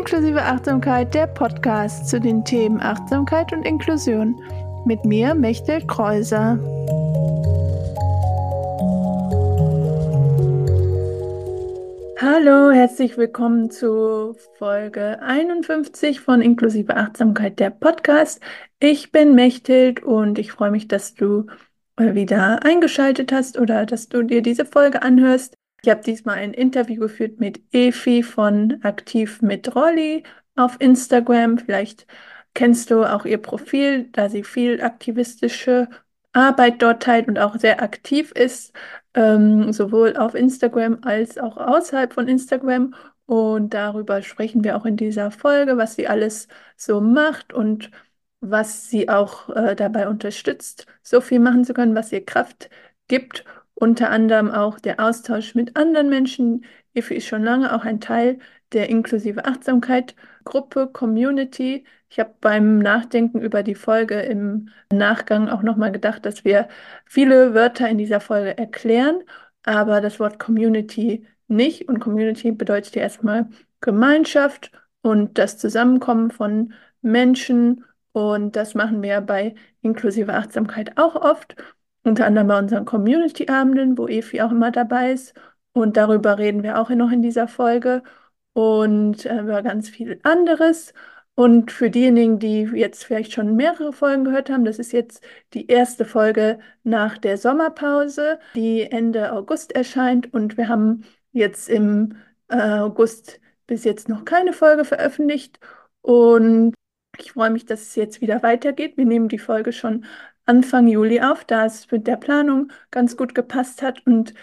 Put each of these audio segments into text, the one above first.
Inklusive Achtsamkeit, der Podcast zu den Themen Achtsamkeit und Inklusion. Mit mir, Mechtel Kreuser. Hallo, herzlich willkommen zu Folge 51 von Inklusive Achtsamkeit, der Podcast. Ich bin Mechthild und ich freue mich, dass du wieder eingeschaltet hast oder dass du dir diese Folge anhörst. Ich habe diesmal ein Interview geführt mit Efi von Aktiv mit Rolli auf Instagram. Vielleicht kennst du auch ihr Profil, da sie viel aktivistische Arbeit dort teilt und auch sehr aktiv ist, sowohl auf Instagram als auch außerhalb von Instagram. Und darüber sprechen wir auch in dieser Folge, was sie alles so macht und was sie auch dabei unterstützt, so viel machen zu können, was ihr Kraft gibt. Unter anderem auch der Austausch mit anderen Menschen. Efi ist schon lange auch ein Teil der inklusive Achtsamkeit Gruppe, Community. Ich habe beim Nachdenken über die Folge im Nachgang auch nochmal gedacht, dass wir viele Wörter in dieser Folge erklären, aber das Wort Community nicht. Und Community bedeutet ja erstmal Gemeinschaft und das Zusammenkommen von Menschen. Und das machen wir bei inklusive Achtsamkeit auch oft, unter anderem bei unseren Community-Abenden, wo Efi auch immer dabei ist. Und darüber reden wir auch noch in dieser Folge und über ganz viel anderes. Und für diejenigen, die jetzt vielleicht schon mehrere Folgen gehört haben, das ist jetzt die erste Folge nach der Sommerpause, die Ende August erscheint. Und wir haben jetzt im August bis jetzt noch keine Folge veröffentlicht. Und ich freue mich, dass es jetzt wieder weitergeht. Wir nehmen die Folge schon Anfang Juli auf, da es mit der Planung ganz gut gepasst hat und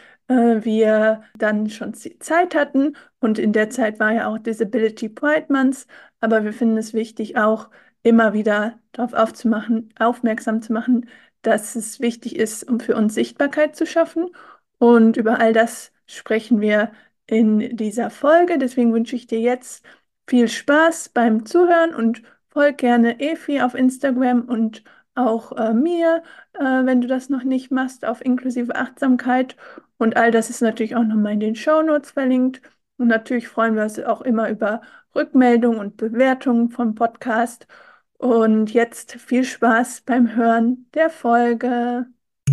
wir dann schon Zeit hatten. Und in der Zeit war ja auch Disability Pride Month. Aber wir finden es wichtig, auch immer wieder darauf aufmerksam zu machen, dass es wichtig ist, um für uns Sichtbarkeit zu schaffen. Und über all das sprechen wir in dieser Folge. Deswegen wünsche ich dir jetzt viel Spaß beim Zuhören und folg gerne Efi auf Instagram und auch mir, wenn du das noch nicht machst, auf inklusive Achtsamkeit. Und all das ist natürlich auch nochmal in den Shownotes verlinkt. Und natürlich freuen wir uns auch immer über Rückmeldungen und Bewertungen vom Podcast. Und jetzt viel Spaß beim Hören der Folge.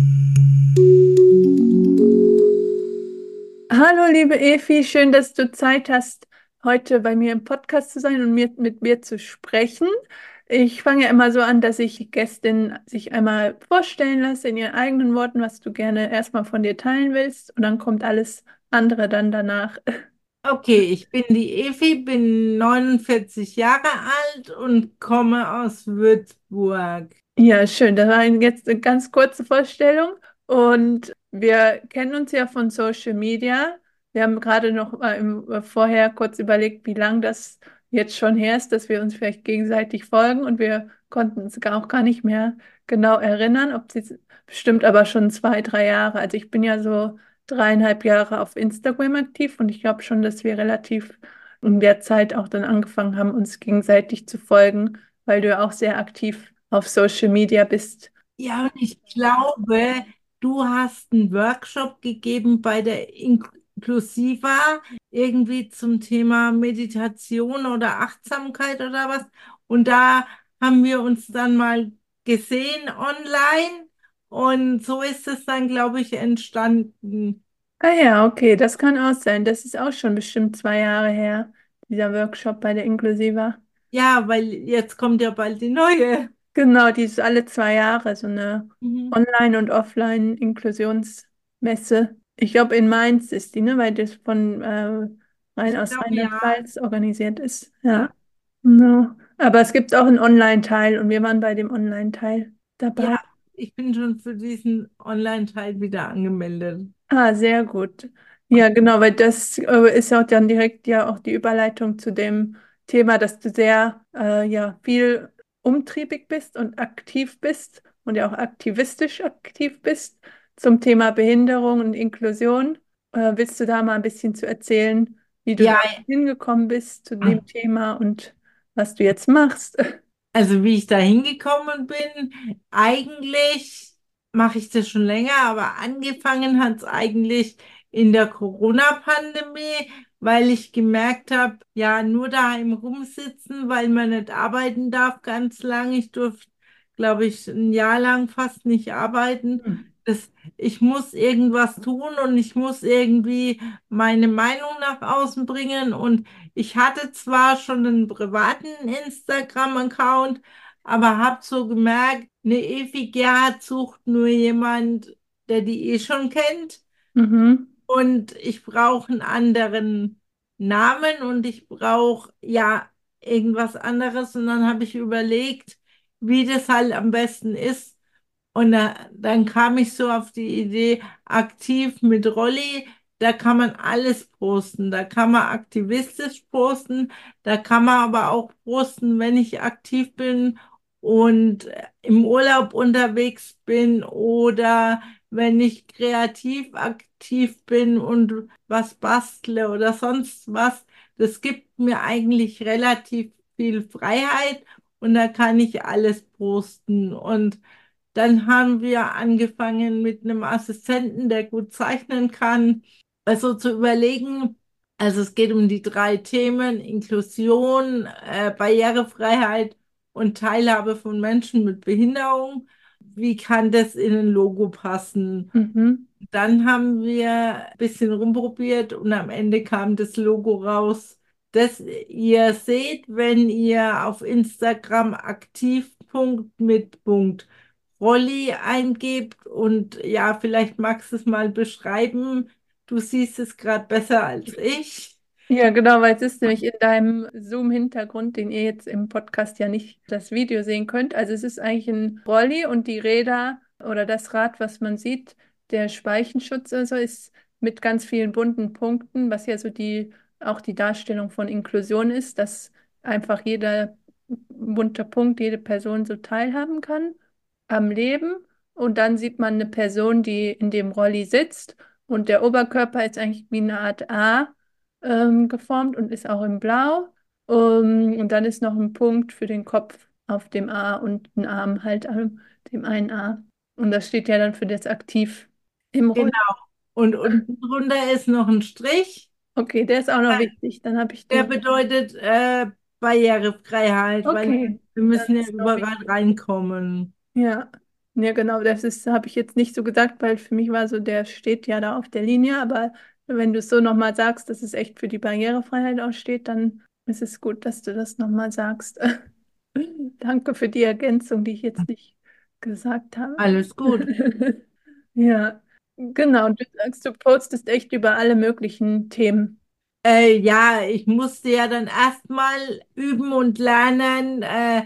Hallo, liebe Efi, schön, dass du Zeit hast, heute bei mir im Podcast zu sein und mit mir zu sprechen. Ich fange ja immer so an, dass ich die Gästin sich einmal vorstellen lasse in ihren eigenen Worten, was du gerne erstmal von dir teilen willst. Und dann kommt alles andere dann danach. Okay, ich bin die Evi, bin 49 Jahre alt und komme aus Würzburg. Ja, schön. Das war jetzt eine ganz kurze Vorstellung. Und wir kennen uns ja von Social Media. Wir haben gerade noch mal vorher kurz überlegt, wie lang das jetzt schon her ist, dass wir uns vielleicht gegenseitig folgen. Und wir konnten uns auch gar nicht mehr genau erinnern, ob sie bestimmt aber schon 2, 3 Jahre. Also ich bin ja so 3,5 Jahre auf Instagram aktiv und ich glaube schon, dass wir relativ in der Zeit auch dann angefangen haben, uns gegenseitig zu folgen, weil du ja auch sehr aktiv auf Social Media bist. Ja, und ich glaube, du hast einen Workshop gegeben bei der Inklusiva, irgendwie zum Thema Meditation oder Achtsamkeit oder was. Und da haben wir uns dann mal gesehen online und so ist es dann, glaube ich, entstanden. Ah ja, okay, das kann auch sein. Das ist auch schon bestimmt 2 Jahre her, dieser Workshop bei der Inklusiva. Ja, weil jetzt kommt ja bald die neue. Genau, die ist alle 2 Jahre, so eine Mhm. Online- und Offline-Inklusionsmesse. Ich glaube, in Mainz ist die, ne, weil das von rein Ich aus glaube ja, Rheinland-Pfalz organisiert ist. ja. Ja, no. Aber es gibt auch einen Online-Teil und wir waren bei dem Online-Teil Ja, dabei. ich bin schon für diesen Online-Teil wieder angemeldet. Ah, sehr gut. Ja, genau, weil das ist ja auch dann direkt ja auch die Überleitung zu dem Thema, dass du sehr ja viel umtriebig bist und aktiv bist und ja auch aktivistisch aktiv bist zum Thema Behinderung und Inklusion. Willst du da mal ein bisschen zu erzählen, wie du da Ja, hingekommen bist zu dem Thema und was du jetzt machst? also wie ich da hingekommen bin, eigentlich mache ich das schon länger, aber angefangen hat es eigentlich in der Corona-Pandemie, weil ich gemerkt habe, ja, nur daheim rumsitzen, weil man nicht arbeiten darf ganz lang. Ich durfte, glaube ich, ein Jahr lang fast nicht arbeiten. Hm. Das, ich muss irgendwas tun und ich muss irgendwie meine Meinung nach außen bringen. Und ich hatte zwar schon einen privaten Instagram-Account, aber habe so gemerkt, eine Evi Gerhardt sucht nur jemand, der die eh schon kennt. Mhm. Und ich brauche einen anderen Namen und ich brauche ja irgendwas anderes. Und dann habe ich überlegt, wie das halt am besten ist. Und dann kam ich so auf die Idee, aktiv mit Rolli, da kann man alles posten. Da kann man aktivistisch posten, da kann man aber auch posten, wenn ich aktiv bin und im Urlaub unterwegs bin oder wenn ich kreativ aktiv bin und was bastle oder sonst was. Das gibt mir eigentlich relativ viel Freiheit und da kann ich alles posten. Und dann haben wir angefangen mit einem Assistenten, der gut zeichnen kann. Also zu überlegen, also es geht um die drei Themen: Inklusion, Barrierefreiheit und Teilhabe von Menschen mit Behinderung. Wie kann das in ein Logo passen? Mhm. Dann haben wir ein bisschen rumprobiert und am Ende kam das Logo raus, das ihr seht, wenn ihr auf Instagram aktiv.mit.rolli eingebt. Und ja, vielleicht magst du es mal beschreiben. Du siehst es gerade besser als ich. Ja, genau, weil es ist nämlich in deinem Zoom-Hintergrund, den ihr jetzt im Podcast ja nicht das Video sehen könnt. Also es ist eigentlich ein Rolli und die Räder oder das Rad, was man sieht, der Speichenschutz also ist mit ganz vielen bunten Punkten, was ja so auch die Darstellung von Inklusion ist, dass einfach jeder bunte Punkt, jede Person so teilhaben kann am Leben. Und dann sieht man eine Person, die in dem Rolli sitzt und der Oberkörper ist eigentlich wie eine Art A geformt und ist auch in Blau. Und dann ist noch ein Punkt für den Kopf auf dem A und ein Arm halt an dem einen A. Und das steht ja dann für das Aktiv im Roll. Genau. Und unten drunter ist noch ein Strich. Okay, der ist auch noch wichtig. Dann habe ich Der den. bedeutet Barrierefreiheit, weil Okay, wir dann müssen ja ist noch überall wichtig. reinkommen. Ja, ja, genau. Das ist, habe ich jetzt nicht so gesagt, weil für mich war so, der steht ja da auf der Linie. Aber wenn du es so nochmal sagst, dass es echt für die Barrierefreiheit auch steht, dann ist es gut, dass du das nochmal sagst. Danke für die Ergänzung, die ich jetzt nicht gesagt habe. Alles gut. Ja, genau. Und du sagst, du postest echt über alle möglichen Themen. Ja, ich musste ja dann erstmal üben und lernen,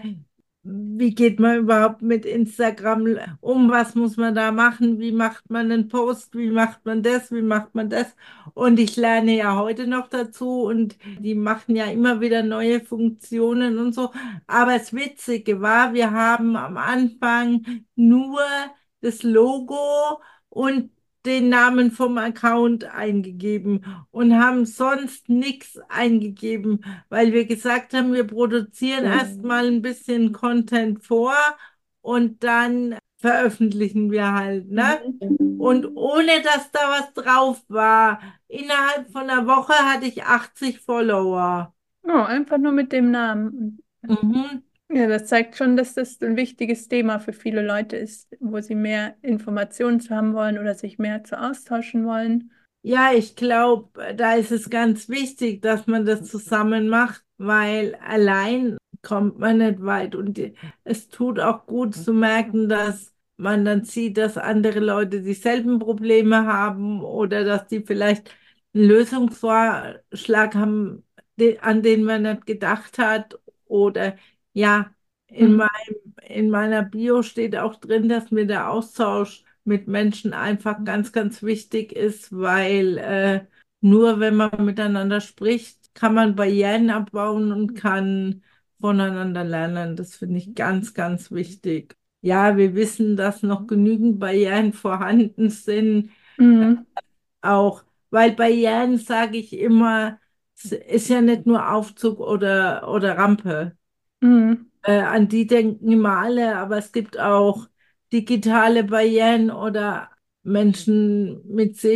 wie geht man überhaupt mit Instagram um, was muss man da machen, wie macht man einen Post, wie macht man das, wie macht man das. Und ich lerne ja heute noch dazu und die machen ja immer wieder neue Funktionen und so. Aber das Witzige war, wir haben am Anfang nur das Logo und den Namen vom Account eingegeben und haben sonst nichts eingegeben, weil wir gesagt haben, wir produzieren erstmal ein bisschen Content vor und dann veröffentlichen wir halt, ne? Mhm. Und ohne dass da was drauf war, innerhalb von einer Woche hatte ich 80 Follower. Oh, einfach nur mit dem Namen. Mhm. Ja, das zeigt schon, dass das ein wichtiges Thema für viele Leute ist, wo sie mehr Informationen zu haben wollen oder sich mehr zu austauschen wollen. Ja, ich glaube, da ist es ganz wichtig, dass man das zusammen macht, weil allein kommt man nicht weit. Und es tut auch gut zu merken, dass man dann sieht, dass andere Leute dieselben Probleme haben oder dass die vielleicht einen Lösungsvorschlag haben, an den man nicht gedacht hat. Oder ja, in Mhm. in meiner Bio steht auch drin, dass mir der Austausch mit Menschen einfach ganz, ganz wichtig ist, weil nur wenn man miteinander spricht, kann man Barrieren abbauen und kann voneinander lernen. Das finde ich ganz, ganz wichtig. Ja, wir wissen, dass noch genügend Barrieren vorhanden sind, Mhm. auch weil Barrieren, sage ich immer, ist ja nicht nur Aufzug oder Rampe. Mhm. An die denken immer alle, aber es gibt auch digitale Barrieren oder Menschen mit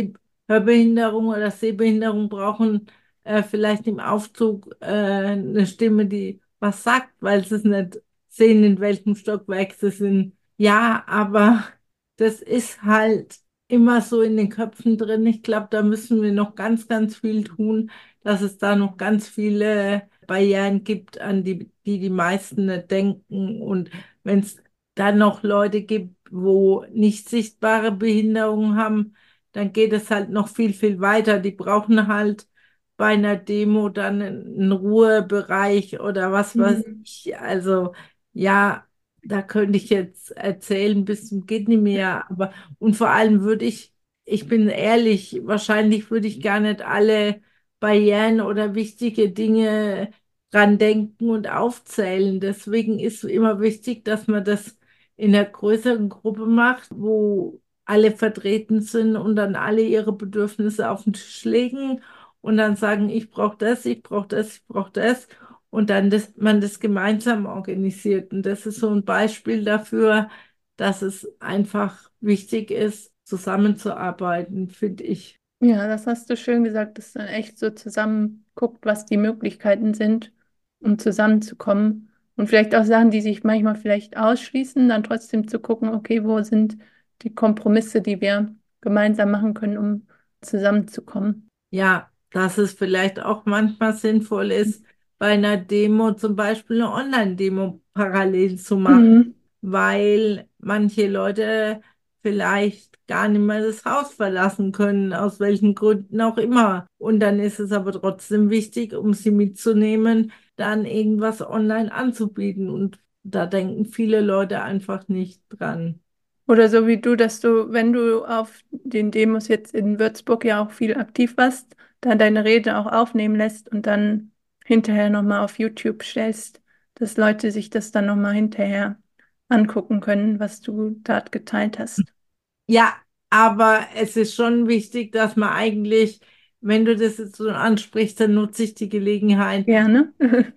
Hörbehinderung oder Sehbehinderung brauchen vielleicht im Aufzug eine Stimme, die was sagt, weil sie es nicht sehen, in welchem Stockwerk sie sind. Ja, aber das ist halt immer so in den Köpfen drin. Ich glaube, da müssen wir noch ganz, ganz viel tun, dass es da noch ganz viele Barrieren gibt, an die meisten nicht denken. Und wenn es dann noch Leute gibt, wo nicht sichtbare Behinderungen haben, dann geht es halt noch viel, viel weiter. Die brauchen halt bei einer Demo dann einen Ruhebereich oder was weiß Mhm. ich. Also ja, da könnte ich jetzt erzählen, bis zum geht nicht mehr. Aber und vor allem ich bin ehrlich, wahrscheinlich würde ich gar nicht alle Barrieren oder wichtige Dinge dran denken und aufzählen. Deswegen ist immer wichtig, dass man das in einer größeren Gruppe macht, wo alle vertreten sind und dann alle ihre Bedürfnisse auf den Tisch legen und dann sagen, ich brauche das, ich brauche das, ich brauche das und dann man das gemeinsam organisiert. Und das ist so ein Beispiel dafür, dass es einfach wichtig ist, zusammenzuarbeiten, finde ich. Ja, das hast du schön gesagt, dass man echt so zusammen guckt, was die Möglichkeiten sind, um zusammenzukommen. Und vielleicht auch Sachen, die sich manchmal vielleicht ausschließen, dann trotzdem zu gucken, okay, wo sind die Kompromisse, die wir gemeinsam machen können, um zusammenzukommen. Ja, dass es vielleicht auch manchmal sinnvoll ist, bei einer Demo zum Beispiel eine Online-Demo parallel zu machen, Mhm. weil manche Leute vielleicht gar nicht mehr das Haus verlassen können, aus welchen Gründen auch immer. Und dann ist es aber trotzdem wichtig, um sie mitzunehmen, dann irgendwas online anzubieten. Und da denken viele Leute einfach nicht dran. Oder so wie du, dass du, wenn du auf den Demos jetzt in Würzburg ja auch viel aktiv warst, da deine Rede auch aufnehmen lässt und dann hinterher nochmal auf YouTube stellst, dass Leute sich das dann nochmal hinterher angucken können, was du dort geteilt hast. Ja, aber es ist schon wichtig, dass man eigentlich, wenn du das jetzt so ansprichst, dann nutze ich die Gelegenheit, Gerne.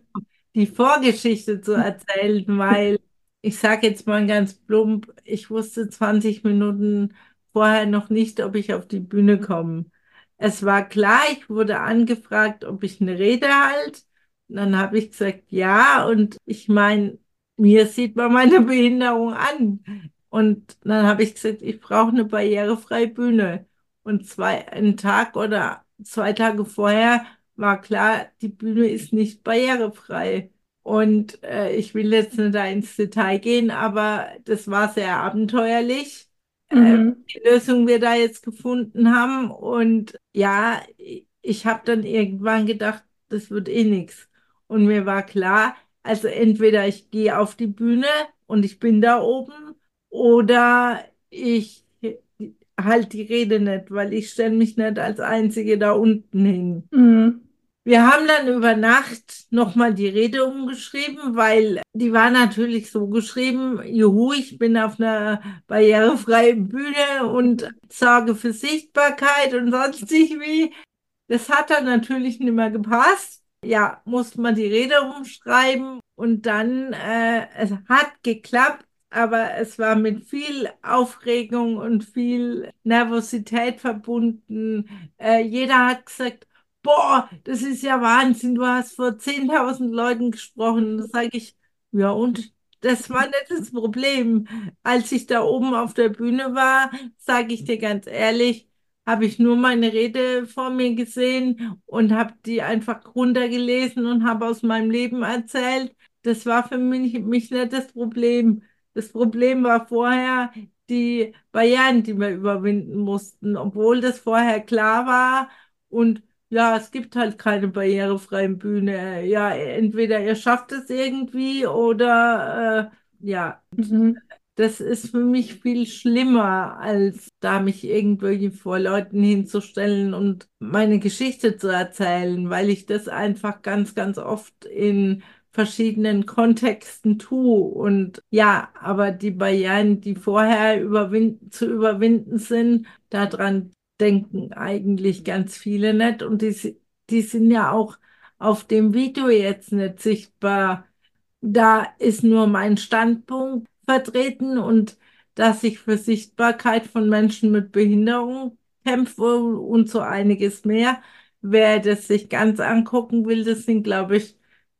die Vorgeschichte zu erzählen, weil ich sage jetzt mal ganz plump, ich wusste 20 Minuten vorher noch nicht, ob ich auf die Bühne komme. Es war klar, ich wurde angefragt, ob ich eine Rede halte. Und dann habe ich gesagt, ja. Und ich meine, mir sieht man meine Behinderung an. Und dann habe ich gesagt, ich brauche eine barrierefreie Bühne. Und einen Tag oder 2 Tage vorher war klar, die Bühne ist nicht barrierefrei. Und ich will jetzt nicht da ins Detail gehen, aber das war sehr abenteuerlich, Mhm. die Lösung wir da jetzt gefunden haben. Und ja, ich habe dann irgendwann gedacht, das wird eh nichts. Und mir war klar, also entweder ich gehe auf die Bühne und ich bin da oben oder ich halte die Rede nicht, weil ich stelle mich nicht als Einzige da unten hin. Mhm. Wir haben dann über Nacht nochmal die Rede umgeschrieben, weil die war natürlich so geschrieben, juhu, ich bin auf einer barrierefreien Bühne und sorge für Sichtbarkeit und sonstig wie. Das hat dann natürlich nicht mehr gepasst. Ja, musste man die Rede umschreiben und dann, es hat geklappt, aber es war mit viel Aufregung und viel Nervosität verbunden. Jeder hat gesagt, boah, das ist ja Wahnsinn, du hast vor 10.000 Leuten gesprochen. Da sage ich, ja, und das war nicht das Problem. Als ich da oben auf der Bühne war, sage ich dir ganz ehrlich, habe ich nur meine Rede vor mir gesehen und habe die einfach runtergelesen und habe aus meinem Leben erzählt. Das war für mich nicht das Problem. Das Problem war vorher die Barrieren, die wir überwinden mussten, obwohl das vorher klar war. Und ja, es gibt halt keine barrierefreien Bühne. Ja, entweder ihr schafft es irgendwie oder ja. Mhm. Das ist für mich viel schlimmer, als da mich irgendwelche vor Leuten hinzustellen und meine Geschichte zu erzählen, weil ich das einfach ganz, ganz oft in verschiedenen Kontexten tue. Und ja, aber die Barrieren, die vorher zu überwinden sind, daran denken eigentlich ganz viele nicht. Und die sind ja auch auf dem Video jetzt nicht sichtbar. Da ist nur mein Standpunkt vertreten und dass ich für Sichtbarkeit von Menschen mit Behinderung Kämpfe und so einiges mehr. Wer das sich ganz angucken will, das sind, glaube ich,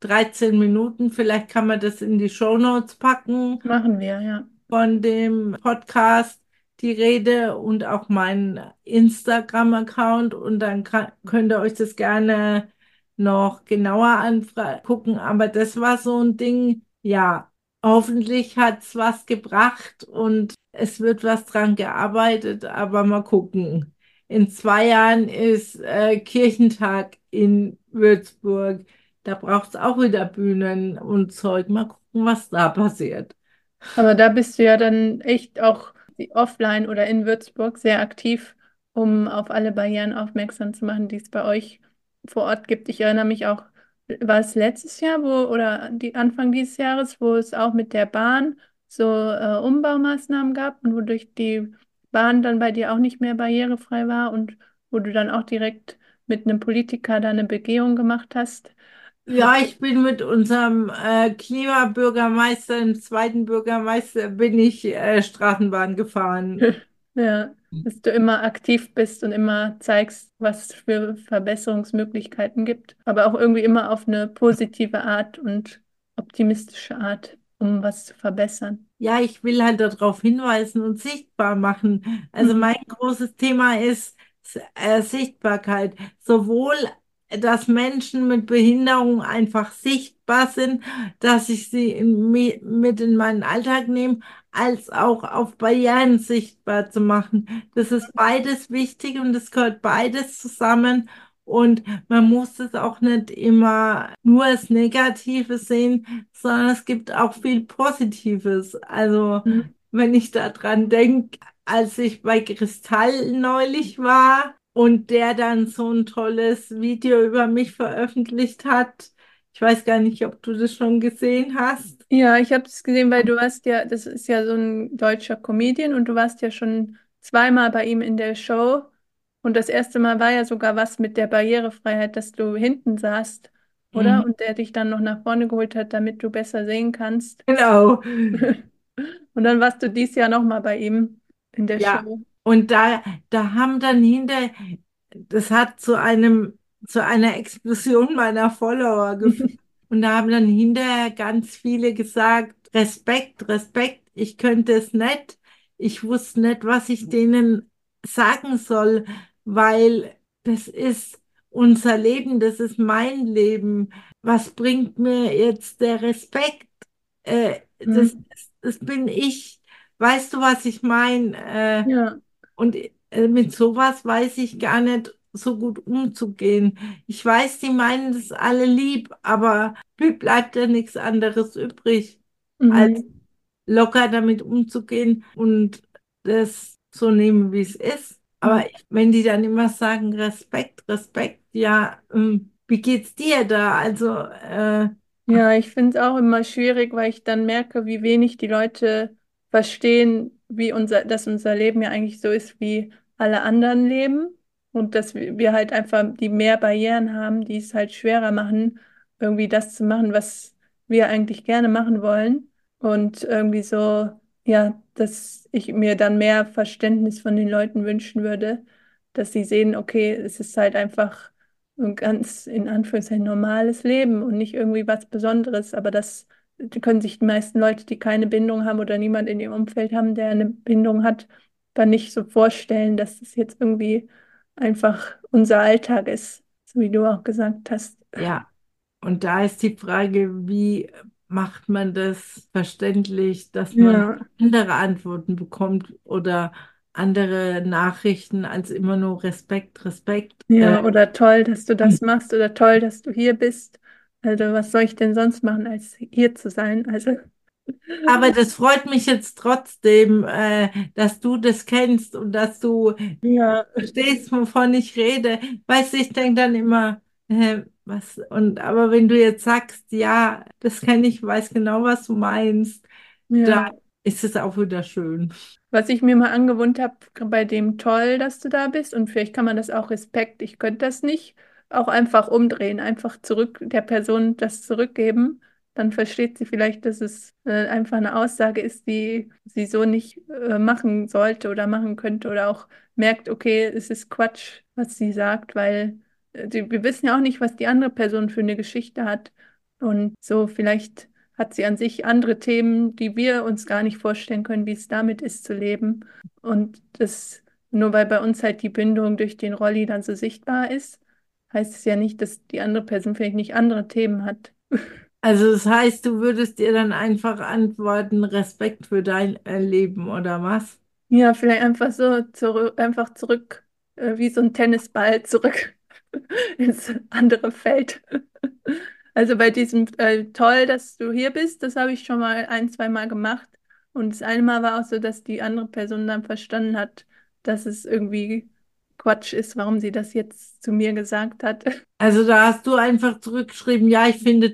13 Minuten. Vielleicht kann man das in die Shownotes packen Machen wir, ja. von dem Podcast, die Rede und auch meinen Instagram-Account. Und dann könnt ihr euch das gerne noch genauer angucken. Aber das war so ein Ding, ja, hoffentlich hat es was gebracht und es wird was dran gearbeitet, aber mal gucken. In 2 Jahren ist Kirchentag in Würzburg. Da braucht es auch wieder Bühnen und Zeug. Mal gucken, was da passiert. Aber da bist du ja dann echt auch offline oder in Würzburg sehr aktiv, um auf alle Barrieren aufmerksam zu machen, die es bei euch vor Ort gibt. Ich erinnere mich auch, war es letztes Jahr, oder Anfang dieses Jahres, wo es auch mit der Bahn so Umbaumaßnahmen gab und wodurch die Bahn dann bei dir auch nicht mehr barrierefrei war und wo du dann auch direkt mit einem Politiker da eine Begehung gemacht hast. Ja, ich bin mit unserem Klimabürgermeister, dem zweiten Bürgermeister, bin ich Straßenbahn gefahren. Ja, dass du immer aktiv bist und immer zeigst, was es für Verbesserungsmöglichkeiten gibt, aber auch irgendwie immer auf eine positive Art und optimistische Art, um was zu verbessern. Ja, ich will halt darauf hinweisen und sichtbar machen. Also Mhm. mein großes Thema ist Sichtbarkeit. Sowohl, dass Menschen mit Behinderung einfach sichtbar sind, dass ich sie mit in meinen Alltag nehme, als auch auf Barrieren sichtbar zu machen. Das ist beides wichtig und es gehört beides zusammen. Und man muss es auch nicht immer nur als Negative sehen, sondern es gibt auch viel Positives. Also, Mhm. wenn ich daran denke, als ich bei Kristall neulich war und der dann so ein tolles Video über mich veröffentlicht hat. Ich weiß gar nicht, ob du das schon gesehen hast. Ja, ich habe es gesehen, weil du warst ja, das ist ja so ein deutscher Comedian und du warst ja schon zweimal bei ihm in der Show. Und das erste Mal war ja sogar was mit der Barrierefreiheit, dass du hinten saßt, Mhm. oder? Und der dich dann noch nach vorne geholt hat, damit du besser sehen kannst. Genau. Und dann warst du dieses Jahr nochmal bei ihm in der Ja, Show. und da haben dann das hat zu einer Explosion meiner Follower geführt. Und da haben dann hinterher ganz viele gesagt, Respekt, Respekt, ich könnte es nicht. Ich wusste nicht, was ich denen sagen soll, weil das ist unser Leben, das ist mein Leben. Was bringt mir jetzt der Respekt? Das, Mhm. das bin ich. Weißt du, was ich meine? Ja. Und mit sowas weiß ich gar nicht so gut umzugehen. Ich weiß, die meinen das alle lieb, aber mir bleibt ja nichts anderes übrig, als Mhm. locker damit umzugehen und das so nehmen, wie es ist. Mhm. Aber wenn die dann immer sagen, Respekt, Respekt, ja, wie geht's dir da? Also, Ja, ich finde es auch immer schwierig, weil ich dann merke, wie wenig die Leute verstehen, dass unser Leben ja eigentlich so ist wie alle anderen Leben und dass wir halt einfach die mehr Barrieren haben, die es halt schwerer machen, irgendwie das zu machen, was wir eigentlich gerne machen wollen. Und irgendwie so, ja, dass ich mir dann mehr Verständnis von den Leuten wünschen würde, dass sie sehen, okay, es ist halt einfach ein ganz in Anführungszeichen normales Leben und nicht irgendwie was Besonderes. Aber das können sich die meisten Leute, die keine Bindung haben oder niemand in ihrem Umfeld haben, der eine Bindung hat, dann nicht so vorstellen, dass das jetzt irgendwie einfach unser Alltag ist, so wie du auch gesagt hast. ja. Und da ist die Frage, wie macht man das verständlich, dass man Ja, andere Antworten bekommt oder andere Nachrichten als immer nur Respekt, Respekt. ja, oder toll, dass du das machst oder toll, dass du hier bist. Also, was soll ich denn sonst machen, als hier zu sein? Also, Aber das freut mich jetzt trotzdem, dass du das kennst und dass du ja. verstehst, wovon ich rede. Weißt du, ich denke dann immer, was, und aber wenn du jetzt sagst, ja, das kenne ich, weiß genau, was du meinst, da Ja. ist es auch wieder schön. Was ich mir mal angewohnt habe, bei dem toll, dass du da bist und vielleicht kann man das auch Respekt, ich könnte das nicht, auch einfach umdrehen, einfach zurück der Person das zurückgeben. dann versteht sie vielleicht, dass es einfach eine Aussage ist, die sie so nicht machen sollte oder machen könnte oder auch merkt, okay, es ist Quatsch, was sie sagt, weil wir wissen ja auch nicht, was die andere Person für eine Geschichte hat. Und so vielleicht hat sie an sich andere Themen, die wir uns gar nicht vorstellen können, wie es damit ist zu leben. Und das, nur weil bei uns halt die Bindung durch den Rolli dann so sichtbar ist, heißt es ja nicht, dass die andere Person vielleicht nicht andere Themen hat. Also das heißt, du würdest ihr dann einfach antworten, Respekt für dein Leben oder was? Ja, vielleicht einfach so einfach zurück, wie so ein Tennisball zurück ins andere Feld. Also bei diesem toll, dass du hier bist, das habe ich schon mal ein, zwei Mal gemacht. Und das eine Mal war auch so, dass die andere Person dann verstanden hat, dass es irgendwie Quatsch ist, warum sie das jetzt zu mir gesagt hat. Also da hast du einfach zurückgeschrieben, ja,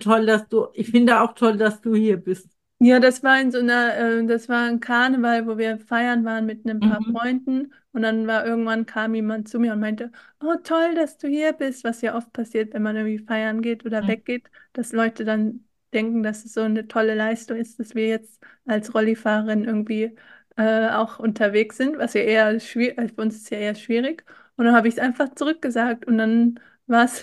ich finde auch toll, dass du hier bist. Ja, das war in so einer, das war ein Karneval, wo wir feiern waren mit ein paar Mhm. Freunden und dann war irgendwann kam jemand zu mir und meinte, oh toll, dass du hier bist, was ja oft passiert, wenn man irgendwie feiern geht oder weggeht, dass Leute dann denken, dass es so eine tolle Leistung ist, dass wir jetzt als Rollifahrerin irgendwie auch unterwegs sind, was ja eher schwierig, für uns ist ja eher schwierig. Und dann habe ich es einfach zurückgesagt und dann war es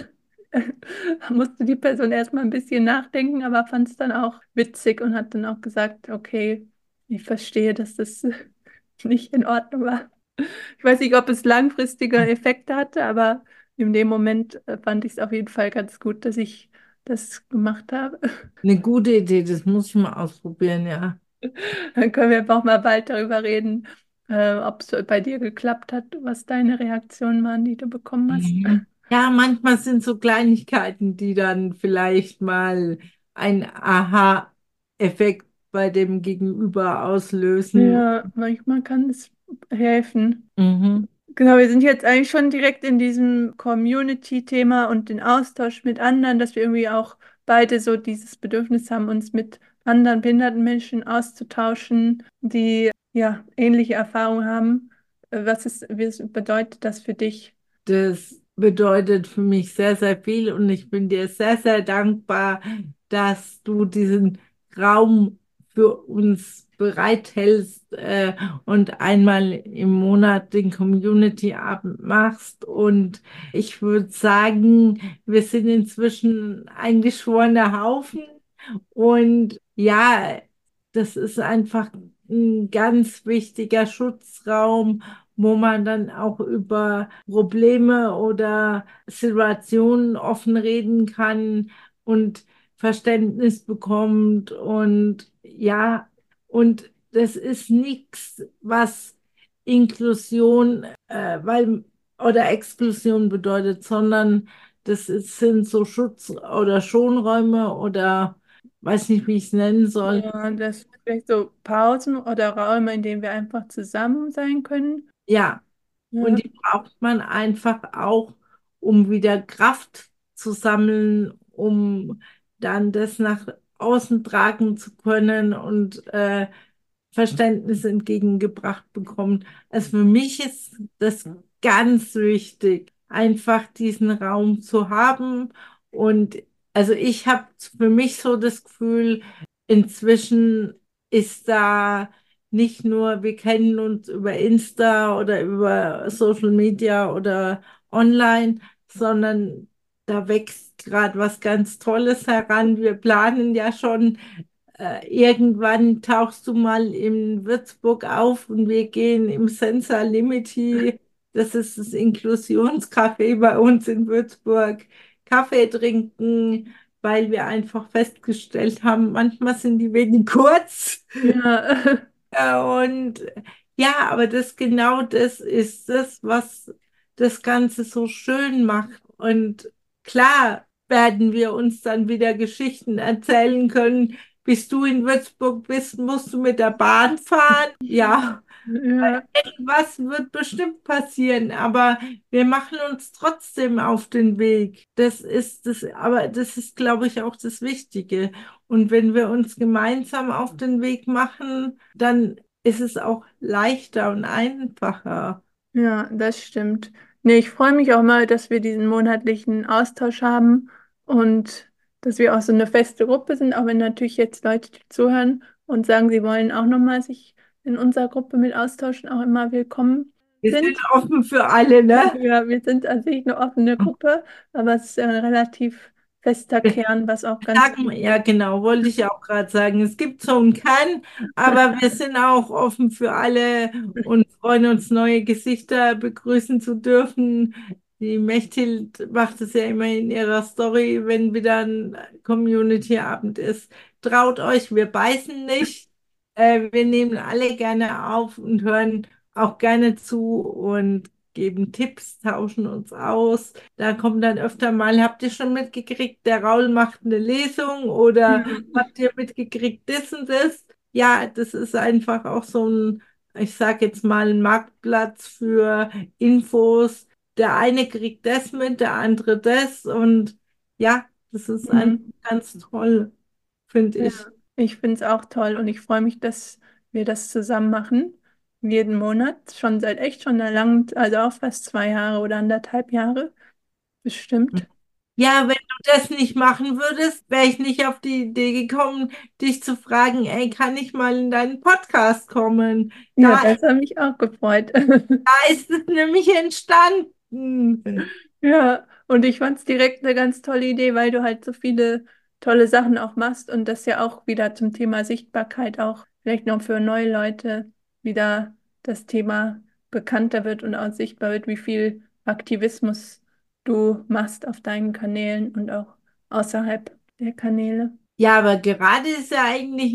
musste die Person erstmal ein bisschen nachdenken, aber fand es dann auch witzig und hat dann auch gesagt, okay, ich verstehe, dass das nicht in Ordnung war. Ich weiß nicht, ob es langfristige Effekte hatte, aber in dem Moment fand ich es auf jeden Fall ganz gut, dass ich das gemacht habe. Eine gute Idee, das muss ich mal ausprobieren, ja. Dann können wir einfach mal bald darüber reden, ob es bei dir geklappt hat, was deine Reaktionen waren, die du bekommen hast. Mhm. Ja, manchmal sind so Kleinigkeiten, die dann vielleicht mal einen Aha-Effekt bei dem Gegenüber auslösen. Ja, manchmal kann es helfen. Mhm. Genau, wir sind jetzt eigentlich schon direkt in diesem Community-Thema und den Austausch mit anderen, dass wir irgendwie auch beide so dieses Bedürfnis haben, uns mit anderen behinderten Menschen auszutauschen, die ja ähnliche Erfahrungen haben. Was bedeutet das für dich? Das bedeutet für mich sehr, sehr viel und ich bin dir sehr, sehr dankbar, dass du diesen Raum für uns bereithältst und einmal im Monat den Community-Abend machst. Und ich würde sagen, wir sind inzwischen ein geschworener Haufen und ja, das ist einfach ein ganz wichtiger Schutzraum, wo man dann auch über Probleme oder Situationen offen reden kann und Verständnis bekommt. Und ja, und das ist nichts, was Inklusion, oder Exklusion bedeutet, sondern sind so Schutz- oder Schonräume oder weiß nicht, wie ich es nennen soll. Ja, das sind vielleicht so Pausen oder Räume, in denen wir einfach zusammen sein können. Ja. Und Ja, die braucht man einfach auch, um wieder Kraft zu sammeln, um dann das nach außen tragen zu können und Verständnis entgegengebracht bekommen. Also für mich ist das ganz wichtig, einfach diesen Raum zu haben. Und also ich habe für mich so das Gefühl, inzwischen ist da nicht nur, wir kennen uns über Insta oder über Social Media oder online, sondern da wächst gerade was ganz Tolles heran. Wir planen ja schon, irgendwann tauchst du mal in Würzburg auf und wir gehen im Senza Limiti, das ist das Inklusionscafé bei uns in Würzburg, Kaffee trinken, weil wir einfach festgestellt haben, manchmal sind die Wege kurz. ja, Und ja, aber genau das ist es, was das Ganze so schön macht. Und klar werden wir uns dann wieder Geschichten erzählen können. Bis du in Würzburg bist, musst du mit der Bahn fahren. Ja, ja. was wird bestimmt passieren, aber wir machen uns trotzdem auf den Weg. Aber das ist, glaube ich, auch das Wichtige. Und wenn wir uns gemeinsam auf den Weg machen, dann ist es auch leichter und einfacher. Ja, das stimmt. Nee, ich freue mich auch mal, dass wir diesen monatlichen Austausch haben und dass wir auch so eine feste Gruppe sind, auch wenn natürlich jetzt Leute, die zuhören und sagen, sie wollen auch nochmal sich in unserer Gruppe mit austauschen, auch immer willkommen Wir sind sind. offen für alle, ne? Ja, wir sind an sich eine offene Gruppe, aber es ist ein relativ fester Kern, was auch ganz Sagen, wichtig ja, genau, wollte ich auch gerade sagen. Es gibt so einen Kern, aber wir sind auch offen für alle und freuen uns, neue Gesichter begrüßen zu dürfen. Die Mechthild macht es ja immer in ihrer Story, wenn wieder ein Community-Abend ist. Traut euch, wir beißen nicht. Wir nehmen alle gerne auf und hören auch gerne zu und geben Tipps, tauschen uns aus. Da kommt dann öfter mal, habt ihr schon mitgekriegt, der Raul macht eine Lesung oder Mhm. habt ihr mitgekriegt, das und das? Ja, das ist einfach auch so ein, ich sage jetzt mal, ein Marktplatz für Infos. Der eine kriegt das mit, der andere das und ja, das ist einfach Mhm. ganz toll, finde Ja, ich. ich finde es auch toll und ich freue mich, dass wir das zusammen machen. Jeden Monat, schon seit echt schon einer langen, also auch fast 2 Jahre oder 1,5 Jahre bestimmt. Ja, wenn du das nicht machen würdest, wäre ich nicht auf die Idee gekommen, dich zu fragen, ey, kann ich mal in deinen Podcast kommen? Ja, das hat mich auch gefreut. Da ist es nämlich entstanden. Ja, und ich fand es direkt eine ganz tolle Idee, weil du halt so viele tolle Sachen auch machst und das ja auch wieder zum Thema Sichtbarkeit auch vielleicht noch für neue Leute wieder das Thema bekannter wird und auch sichtbar wird, wie viel Aktivismus du machst auf deinen Kanälen und auch außerhalb der Kanäle. Ja, aber gerade ist ja eigentlich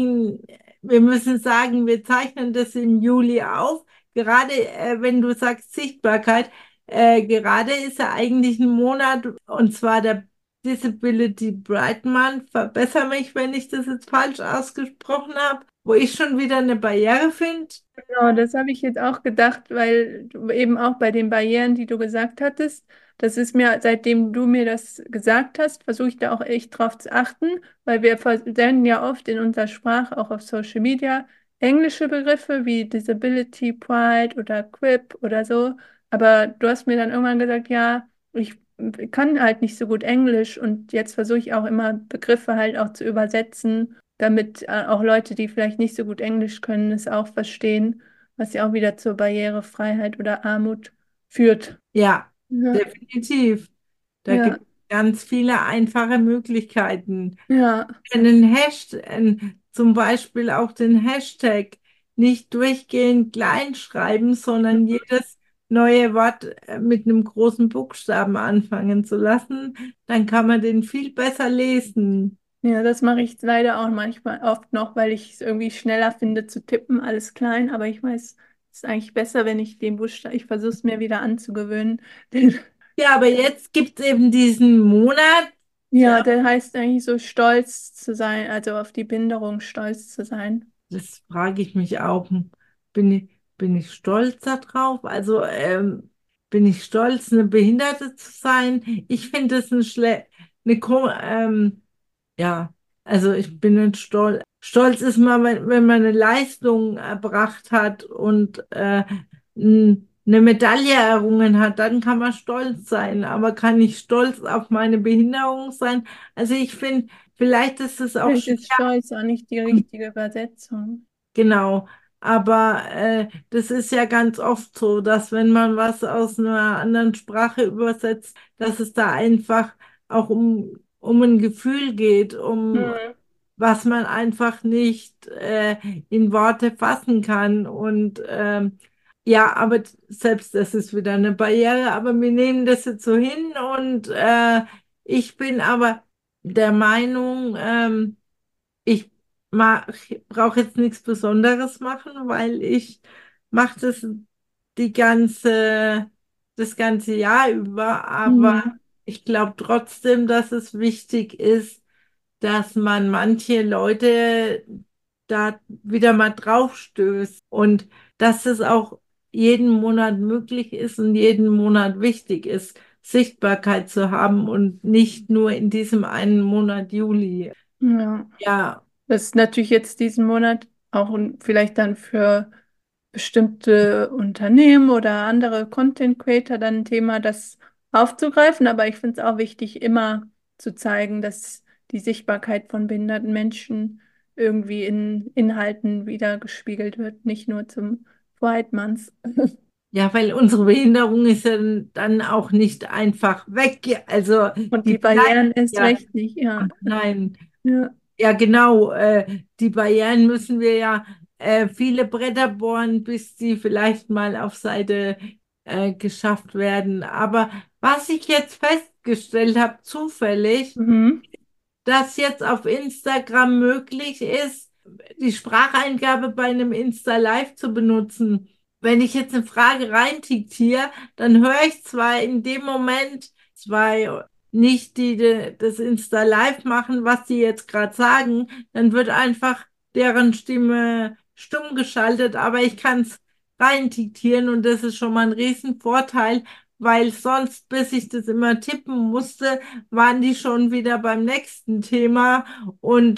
wir müssen sagen, wir zeichnen das im Juli auf. Gerade wenn du sagst Sichtbarkeit, gerade ist ja eigentlich ein Monat, und zwar der Disability Pride Month. Verbessere mich, wenn ich das jetzt falsch ausgesprochen habe, wo ich schon wieder eine Barriere finde. Genau, das habe ich jetzt auch gedacht, weil du eben auch bei den Barrieren, die du gesagt hattest, das ist mir, seitdem du mir das gesagt hast, versuche ich da auch echt drauf zu achten, weil wir verwenden ja oft in unserer Sprache, auch auf Social Media, englische Begriffe wie Disability, Pride oder Quip oder so. Aber du hast mir dann irgendwann gesagt, ja, ich kann halt nicht so gut Englisch und jetzt versuche ich auch immer Begriffe halt auch zu übersetzen, damit auch Leute, die vielleicht nicht so gut Englisch können, es auch verstehen, was ja auch wieder zur Barrierefreiheit oder Armut führt. Ja, Ja, definitiv. Da ja, gibt es ganz viele einfache Möglichkeiten. ja, Einen Hashtag, zum Beispiel auch den Hashtag nicht durchgehend klein schreiben, sondern jedes neue Wort mit einem großen Buchstaben anfangen zu lassen. Dann kann man den viel besser lesen. ja, das mache ich leider auch manchmal oft noch, weil ich es irgendwie schneller finde zu tippen, alles klein, aber ich weiß, es ist eigentlich besser, wenn ich den Buchstaben, ich versuche es mir wieder anzugewöhnen. Den, Ja, aber jetzt gibt es eben diesen Monat. ja, der heißt eigentlich so stolz zu sein, also auf die Behinderung stolz zu sein. Das frage ich mich auch. Bin ich stolz darauf? Also bin ich stolz, eine Behinderte zu sein? Ich finde das eine ja, also ich bin nicht stolz. Stolz ist man, wenn man eine Leistung erbracht hat und eine Medaille errungen hat, dann kann man stolz sein. Aber kann ich stolz auf meine Behinderung sein? Also ich finde, vielleicht ist es auch Vielleicht schwer. ist stolz auch nicht die richtige Übersetzung. Genau, aber das ist ja ganz oft so, dass wenn man was aus einer anderen Sprache übersetzt, dass es da einfach auch um ein Gefühl geht, um Mhm. was man einfach nicht in Worte fassen kann. Und ja, aber selbst das ist wieder eine Barriere, aber wir nehmen das jetzt so hin und ich bin aber der Meinung, ich brauche jetzt nichts Besonderes machen, weil ich mache das ganze Jahr über. Aber Mhm. ich glaube trotzdem, dass es wichtig ist, dass man manche Leute da wieder mal drauf stößt und dass es auch jeden Monat möglich ist und jeden Monat wichtig ist, Sichtbarkeit zu haben und nicht nur in diesem einen Monat Juli. Ja, Ja. das ist natürlich jetzt diesen Monat auch vielleicht dann für bestimmte Unternehmen oder andere Content Creator dann ein Thema, das aufzugreifen. Aber ich finde es auch wichtig, immer zu zeigen, dass die Sichtbarkeit von behinderten Menschen irgendwie in Inhalten wiedergespiegelt wird, nicht nur zum White-Manns. Ja, weil unsere Behinderung ist ja dann auch nicht einfach weg. Also Und die die bleibt Barrieren erst ja. recht nicht, ja. Nein. Ja. Ja, genau. Die Barrieren müssen wir ja viele Bretter bohren, bis die vielleicht mal auf Seite geschafft werden. Aber was ich jetzt festgestellt habe, zufällig, Mhm. dass jetzt auf Instagram möglich ist, die Spracheingabe bei einem Insta Live zu benutzen. Wenn ich jetzt eine Frage reindiktiere, dann höre ich zwar in dem Moment zwei nicht, die das Insta Live machen, was die jetzt gerade sagen, dann wird einfach deren Stimme stumm geschaltet, aber ich kann es reindiktieren und das ist schon mal ein Riesenvorteil, weil sonst, bis ich das immer tippen musste, waren die schon wieder beim nächsten Thema. Und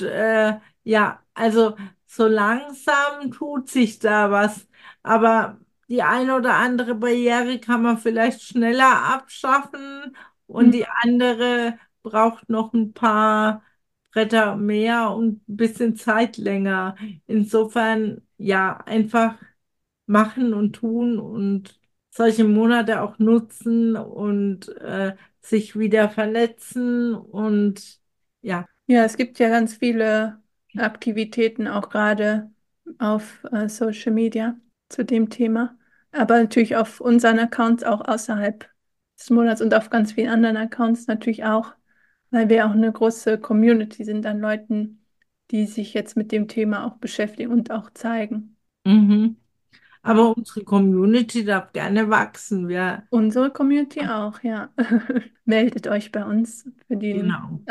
ja, also so langsam tut sich da was. Aber die eine oder andere Barriere kann man vielleicht schneller abschaffen und die andere braucht noch ein paar Bretter mehr und ein bisschen Zeit länger. Insofern, ja, einfach machen und tun und solche Monate auch nutzen und sich wieder vernetzen und ja. Ja, es gibt ja ganz viele Aktivitäten, auch gerade auf Social Media zu dem Thema. Aber natürlich auf unseren Accounts auch außerhalb des Monats und auf ganz vielen anderen Accounts natürlich auch, weil wir auch eine große Community sind an Leuten, die sich jetzt mit dem Thema auch beschäftigen und auch zeigen. Mhm. Ja. Aber unsere Community darf gerne wachsen. Wir, Unsere Community auch, ja. Meldet euch bei uns für den genau.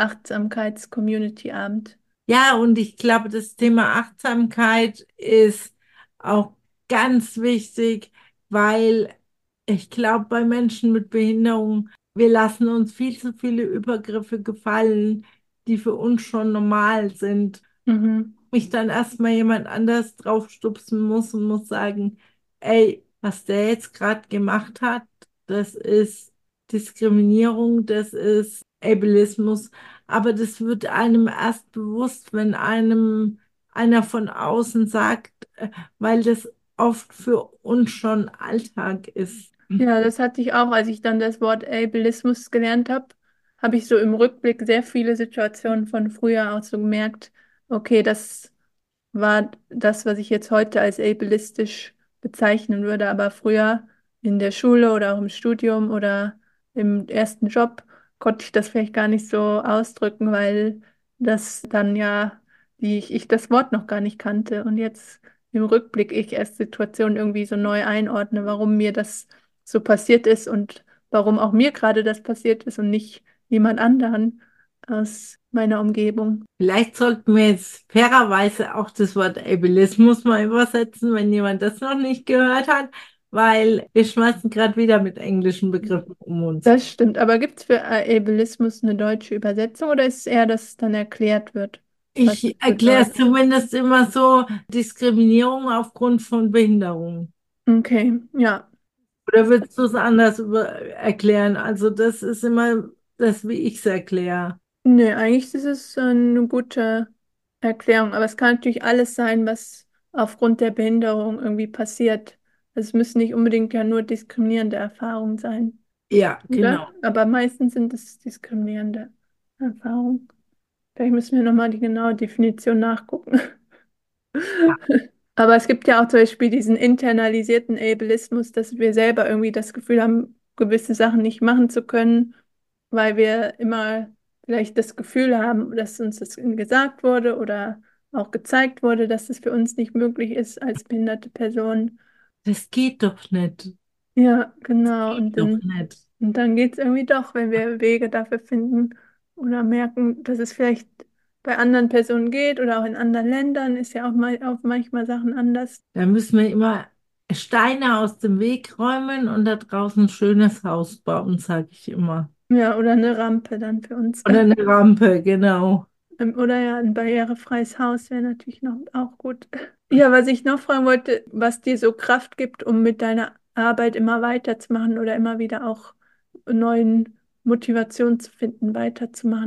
Achtsamkeits-Community-Abend. Ja, und ich glaube, das Thema Achtsamkeit ist auch ganz wichtig, weil ich glaube, bei Menschen mit Behinderung, wir lassen uns viel zu viele Übergriffe gefallen, die für uns schon normal sind. Mhm. Mich dann erstmal jemand anders draufstupsen muss und muss sagen, ey, was der jetzt gerade gemacht hat, das ist Diskriminierung, das ist Ableismus, aber das wird einem erst bewusst, wenn einem einer von außen sagt, weil das oft für uns schon Alltag ist. Ja, das hatte ich auch, als ich dann das Wort Ableismus gelernt habe, habe ich so im Rückblick sehr viele Situationen von früher auch so gemerkt, okay, das war das, was ich jetzt heute als ableistisch bezeichnen würde, aber früher in der Schule oder auch im Studium oder im ersten Job konnte ich das vielleicht gar nicht so ausdrücken, weil das dann ja, ich das Wort noch gar nicht kannte und jetzt im Rückblick ich erst Situationen irgendwie so neu einordne, warum mir das so passiert ist und warum auch mir gerade das passiert ist und nicht jemand anderen aus meiner Umgebung. Vielleicht sollten wir jetzt fairerweise auch das Wort Ableismus mal übersetzen, wenn jemand das noch nicht gehört hat, weil wir schmeißen gerade wieder mit englischen Begriffen um uns. Das stimmt, aber gibt es für Ableismus eine deutsche Übersetzung oder ist es eher, dass es dann erklärt wird, was es Ich erkläre es bedeutet? zumindest immer so, Diskriminierung aufgrund von Behinderung. Okay, ja. Oder würdest du es anders erklären? Also das ist immer das, wie ich es erkläre. Nee, eigentlich ist es eine gute Erklärung, aber es kann natürlich alles sein, was aufgrund der Behinderung irgendwie passiert. Also es müssen nicht unbedingt ja nur diskriminierende Erfahrungen sein, Ja, oder? genau. Aber meistens sind es diskriminierende Erfahrungen. Vielleicht müssen wir nochmal die genaue Definition nachgucken. Aber es gibt ja auch zum Beispiel diesen internalisierten Ableismus, dass wir selber irgendwie das Gefühl haben, gewisse Sachen nicht machen zu können, weil wir immer vielleicht das Gefühl haben, dass uns das gesagt wurde oder auch gezeigt wurde, dass es für uns nicht möglich ist als behinderte Person. Das geht doch nicht. Ja, genau. Doch nicht. Und dann geht es irgendwie doch, wenn wir Wege dafür finden oder merken, dass es vielleicht bei anderen Personen geht oder auch in anderen Ländern, ist ja auch mal auf manchmal Sachen anders. Da müssen wir immer Steine aus dem Weg räumen und da draußen ein schönes Haus bauen, sage ich immer. Ja, oder eine Rampe dann für uns. Oder eine Rampe, genau. Oder ja, ein barrierefreies Haus wäre natürlich noch auch gut. Ja, was ich noch fragen wollte, was dir so Kraft gibt, um mit deiner Arbeit immer weiterzumachen oder immer wieder auch neuen Motivation zu finden, weiterzumachen.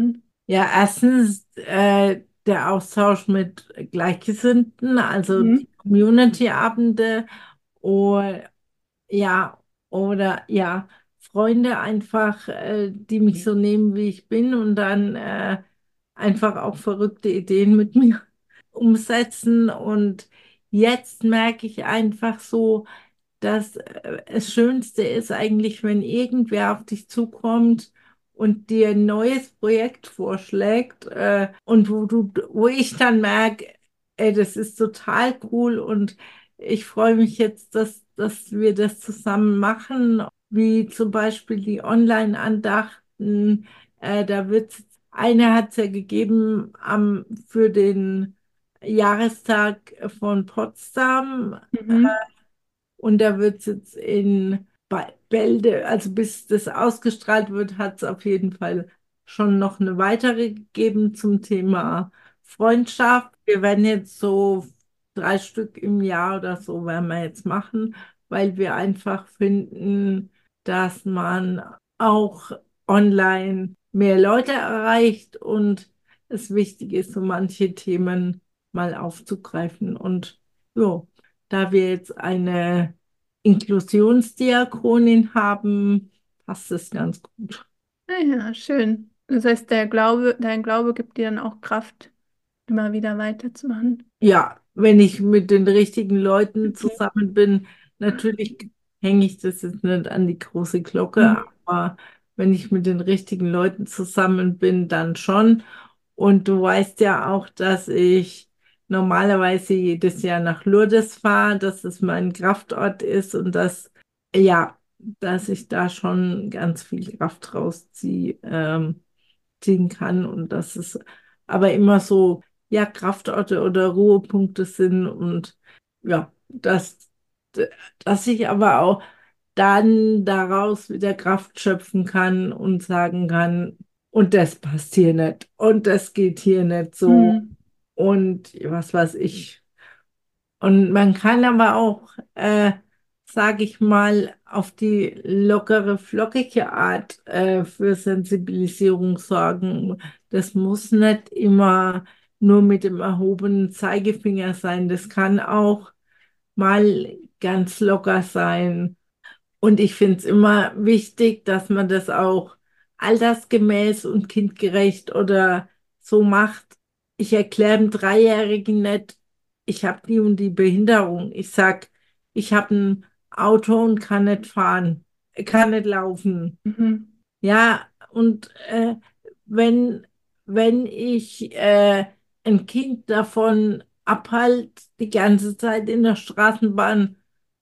Ja, erstens der Austausch mit Gleichgesinnten, also Mhm. die Community-Abende oder ja, oder ja, Freunde einfach, die mich so nehmen, wie ich bin und dann einfach auch verrückte Ideen mit mir umsetzen. Und jetzt merke ich einfach so, dass das Schönste ist eigentlich, wenn irgendwer auf dich zukommt und dir ein neues Projekt vorschlägt, und wo ich dann merke, ey, das ist total cool und ich freue mich jetzt, dass wir das zusammen machen, wie zum Beispiel die Online-Andachten. Da wird eine hat es ja gegeben für den Jahrestag von Potsdam. Mhm. Und da wird es jetzt in Bälde, also bis das ausgestrahlt wird, hat es auf jeden Fall schon noch eine weitere gegeben zum Thema Freundschaft. Wir werden jetzt so 3 Stück im Jahr oder so werden wir jetzt machen, weil wir einfach finden, dass man auch online mehr Leute erreicht und es wichtig ist, so manche Themen mal aufzugreifen. Und ja, da wir jetzt eine Inklusionsdiakonin haben, passt es ganz gut. Ah ja, schön. Das heißt, dein Glaube gibt dir dann auch Kraft, immer wieder weiterzumachen. Ja, wenn ich mit den richtigen Leuten Mhm. zusammen bin, natürlich hänge ich das jetzt nicht an die große Glocke, Mhm. aber wenn ich mit den richtigen Leuten zusammen bin, dann schon. Und du weißt ja auch, dass ich normalerweise jedes Jahr nach Lourdes fahre, dass es mein Kraftort ist und ja, dass ich da schon ganz viel Kraft rausziehe. Ziehen kann und dass es aber immer so, ja, Kraftorte oder Ruhepunkte sind und ja, dass ich aber auch dann daraus wieder Kraft schöpfen kann und sagen kann, und das passt hier nicht und das geht hier nicht so Mhm. und was weiß ich. Und man kann aber auch, sage ich mal, auf die lockere, flockige Art für Sensibilisierung sorgen. Das muss nicht immer nur mit dem erhobenen Zeigefinger sein. Das kann auch mal ganz locker sein. Und ich finde es immer wichtig, dass man das auch altersgemäß und kindgerecht oder so macht. Ich erkläre dem Dreijährigen nicht, ich habe die und die Behinderung. Ich sag, ich habe ein Auto und kann nicht fahren, kann nicht laufen. Mhm. Ja, und wenn, wenn ich ein Kind davon abhalte, die ganze Zeit in der Straßenbahn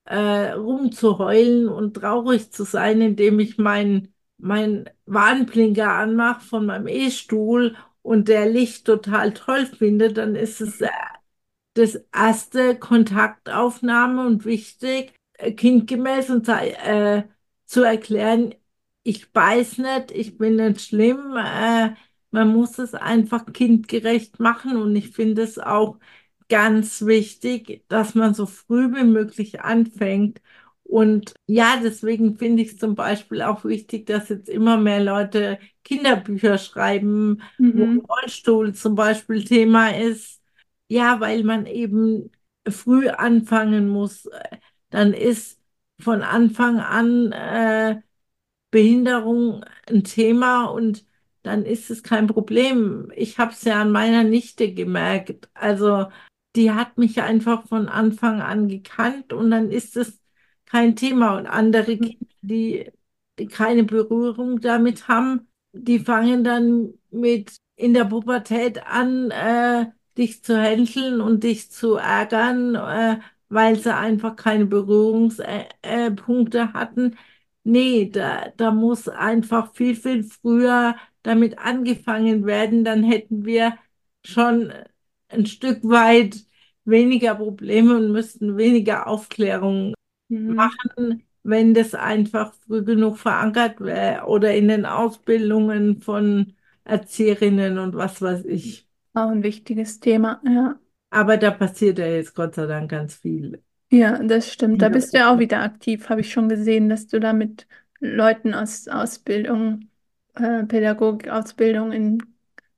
rumzuheulen und traurig zu sein, indem ich mein Warnblinker anmache von meinem E-Stuhl und der Licht total toll finde, dann ist es das erste Kontaktaufnahme und wichtig, kindgemäß und zu erklären, ich beiß nicht, ich bin nicht schlimm. Man muss es einfach kindgerecht machen und ich finde es auch ganz wichtig, dass man so früh wie möglich anfängt. Und ja, deswegen finde ich es zum Beispiel auch wichtig, dass jetzt immer mehr Leute Kinderbücher schreiben, wo Mhm. Rollstuhl zum Beispiel Thema ist. Ja, weil man eben früh anfangen muss. Dann ist von Anfang an Behinderung ein Thema und dann ist es kein Problem. Ich habe es ja an meiner Nichte gemerkt. Also die hat mich einfach von Anfang an gekannt und dann ist es kein Thema. Und andere Kinder, die keine Berührung damit haben, die fangen dann mit in der Pubertät an, dich zu hänseln und dich zu ärgern, weil sie einfach keine Berührungspunkte Punkte hatten. Nee, da muss einfach viel, viel früher damit angefangen werden. Dann hätten wir schon ein Stück weit weniger Probleme und müssten weniger Aufklärung Mhm. machen, wenn das einfach früh genug verankert wäre oder in den Ausbildungen von Erzieherinnen und was weiß ich. Auch ein wichtiges Thema, ja. Aber da passiert ja jetzt Gott sei Dank ganz viel. Ja, das stimmt. Da bist du ja auch wieder aktiv, habe ich schon gesehen, dass du da mit Leuten aus Ausbildung, Pädagogikausbildung in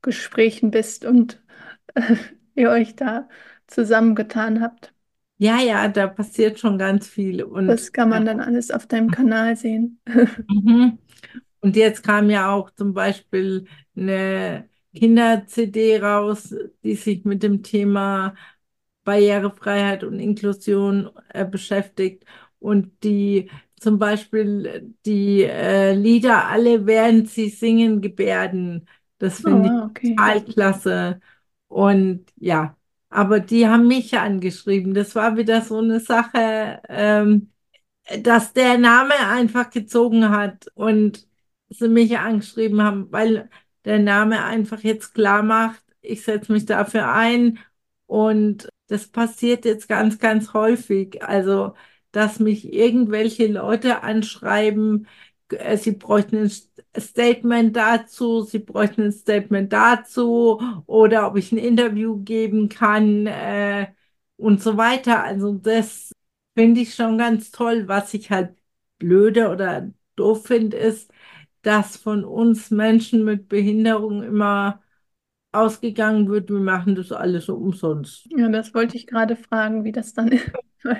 Gesprächen bist und ihr euch da zusammengetan habt. Ja, ja, da passiert schon ganz viel. Das kann man dann alles auf deinem Kanal sehen. Mhm. Und jetzt kam ja auch zum Beispiel eine Kinder-CD raus, die sich mit dem Thema Barrierefreiheit und Inklusion beschäftigt und die zum Beispiel die Lieder alle, während sie singen, gebärden. Das Oh, finde ich wow, okay. total klasse. Und ja, aber die haben mich angeschrieben. Das war wieder so eine Sache. Dass der Name einfach gezogen hat und sie mich angeschrieben haben, weil der Name einfach jetzt klar macht, ich setze mich dafür ein und das passiert jetzt ganz, ganz häufig. Also, dass mich irgendwelche Leute anschreiben, sie bräuchten ein Statement dazu, sie bräuchten ein Statement dazu oder ob ich ein Interview geben kann und so weiter. Also das finde ich schon ganz toll. Was ich halt blöde oder doof finde, ist, dass von uns Menschen mit Behinderung immer ausgegangen wird, wir machen das alles so umsonst. Ja, das wollte ich gerade fragen, wie das dann ist.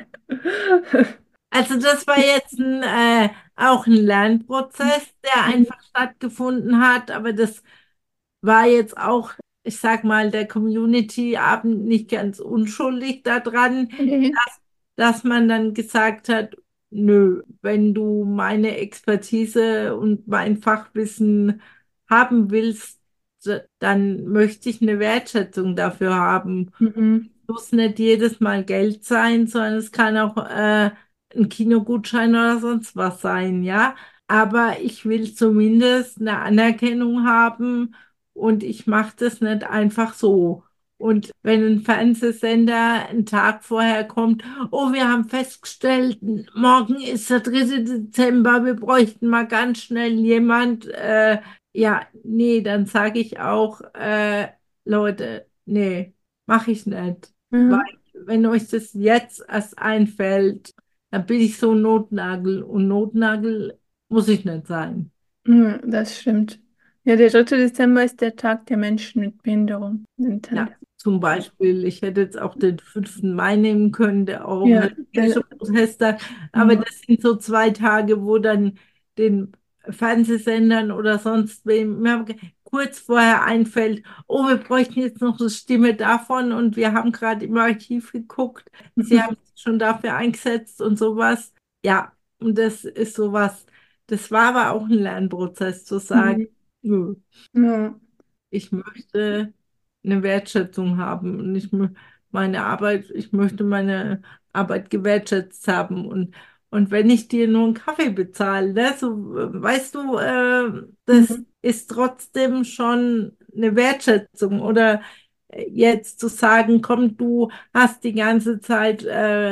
Also das war jetzt auch ein Lernprozess, der Mhm. einfach stattgefunden hat, aber das war jetzt auch, ich sag mal, der Community-Abend nicht ganz unschuldig daran, Nee. dass man dann gesagt hat, nö, wenn du meine Expertise und mein Fachwissen haben willst, dann möchte ich eine Wertschätzung dafür haben. Mhm. Muss nicht jedes Mal Geld sein, sondern es kann auch ein Kinogutschein oder sonst was sein, ja. Aber ich will zumindest eine Anerkennung haben und ich mache das nicht einfach so. Und wenn ein Fernsehsender einen Tag vorher kommt, oh, wir haben festgestellt, morgen ist der 3. Dezember, wir bräuchten mal ganz schnell jemand, ja, nee, dann sage ich auch, Leute, nee, mache ich nicht. Weil Ja. wenn euch das jetzt erst einfällt, dann bin ich so ein Notnagel und Notnagel muss ich nicht sein. Ja, das stimmt. Ja, der 3. Dezember ist der Tag der Menschen mit Behinderung. Ja, zum Beispiel, ich hätte jetzt auch den 5. Mai nehmen können, der Ja, europäische Protesttag, aber mhm. das sind so 2 Tage, wo dann den Fernsehsendern oder sonst wem mir kurz vorher einfällt, oh, wir bräuchten jetzt noch eine Stimme davon und wir haben gerade im Archiv geguckt, sie haben sich schon dafür eingesetzt und sowas. Ja, und das ist sowas, das war aber auch ein Lernprozess zu sagen, Mhm. nö. Ja. Ich möchte eine Wertschätzung haben und meine Arbeit, ich möchte meine Arbeit gewertschätzt haben und wenn ich dir nur einen Kaffee bezahle, ne, so, weißt du, das Mhm. ist trotzdem schon eine Wertschätzung oder jetzt zu sagen, komm, du hast die ganze Zeit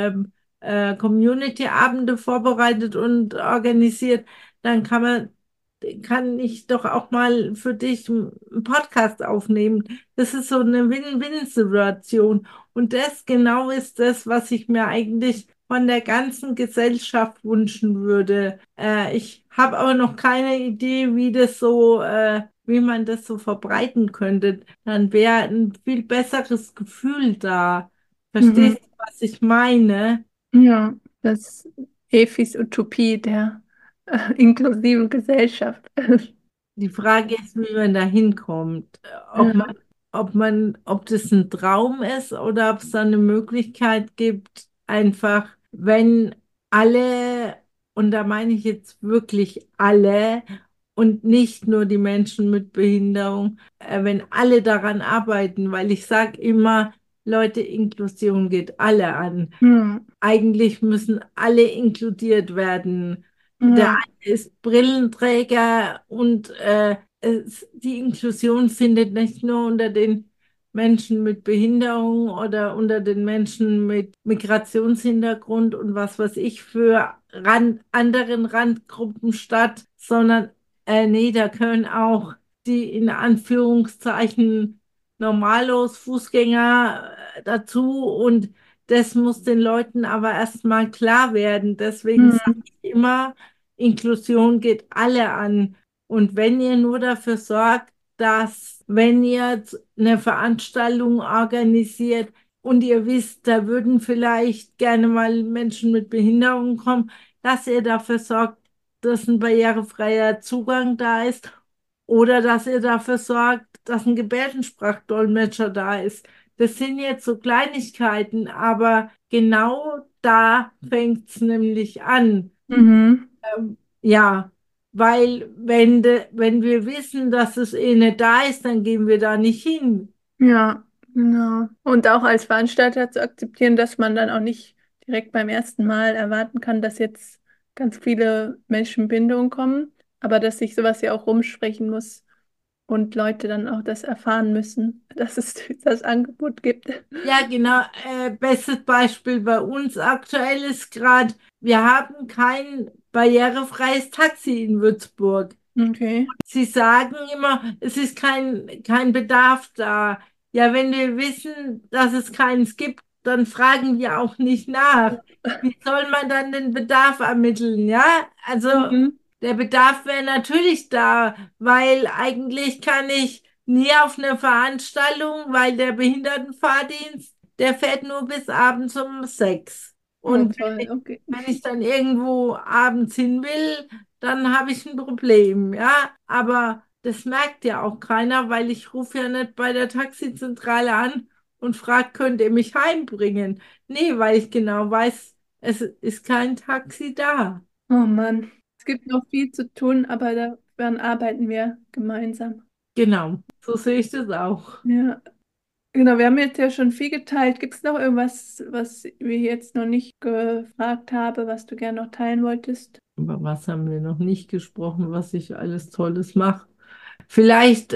Community-Abende vorbereitet und organisiert, dann kann ich doch auch mal für dich einen Podcast aufnehmen. Das ist so eine Win-Win-Situation. Und das genau ist das, was ich mir eigentlich von der ganzen Gesellschaft wünschen würde. Ich habe aber noch keine Idee, wie man das so verbreiten könnte. Dann wäre ein viel besseres Gefühl da. Mhm. Verstehst du, was ich meine? Ja, das ist Efis Utopie der inklusiven Gesellschaft. Die Frage ist, wie man da hinkommt. Ja. Ob das ein Traum ist oder ob es da eine Möglichkeit gibt, einfach, wenn alle, und da meine ich jetzt wirklich alle und nicht nur die Menschen mit Behinderung, wenn alle daran arbeiten, weil ich sage immer, Leute, Inklusion geht alle an. Ja. Eigentlich müssen alle inkludiert werden. Der Ja. eine ist Brillenträger und die Inklusion findet nicht nur unter den Menschen mit Behinderung oder unter den Menschen mit Migrationshintergrund und was weiß ich für anderen Randgruppen statt, sondern nee, da können auch die in Anführungszeichen Normalos, Fußgänger dazu und das muss den Leuten aber erstmal klar werden. Deswegen sage Mhm. ich immer, Inklusion geht alle an. Und wenn ihr nur dafür sorgt, dass wenn ihr jetzt eine Veranstaltung organisiert und ihr wisst, da würden vielleicht gerne mal Menschen mit Behinderung kommen, dass ihr dafür sorgt, dass ein barrierefreier Zugang da ist oder dass ihr dafür sorgt, dass ein Gebärdensprachdolmetscher da ist. Das sind jetzt so Kleinigkeiten, aber genau da fängt es nämlich an. Mhm. Ja, weil wenn wir wissen, dass es eh nicht da ist, dann gehen wir da nicht hin. Ja, genau. Und auch als Veranstalter zu akzeptieren, dass man dann auch nicht direkt beim ersten Mal erwarten kann, dass jetzt ganz viele Menschen in Bindung kommen, aber dass sich sowas ja auch rumsprechen muss und Leute dann auch das erfahren müssen, dass es das Angebot gibt. Ja, genau. Bestes Beispiel bei uns aktuell ist gerade, wir haben kein barrierefreies Taxi in Würzburg. Okay. Sie sagen immer, es ist kein Bedarf da. Ja, wenn wir wissen, dass es keins gibt, dann fragen wir auch nicht nach. Wie soll man dann den Bedarf ermitteln? Ja, also Mhm. der Bedarf wäre natürlich da, weil eigentlich kann ich nie auf eine Veranstaltung, weil der Behindertenfahrdienst, der fährt nur bis abends um 6. Oh, Und toll, okay. wenn ich dann irgendwo abends hin will, dann habe ich ein Problem, ja. Aber das merkt ja auch keiner, weil ich rufe ja nicht bei der Taxizentrale an und frage, könnt ihr mich heimbringen? Nee, weil ich genau weiß, es ist kein Taxi da. Oh Mann. Es gibt noch viel zu tun, aber daran arbeiten wir gemeinsam. Genau, so sehe ich das auch. Ja. Genau, wir haben jetzt ja schon viel geteilt. Gibt es noch irgendwas, was wir jetzt noch nicht gefragt haben, was du gerne noch teilen wolltest? Über was haben wir noch nicht gesprochen, was ich alles Tolles mache? Vielleicht,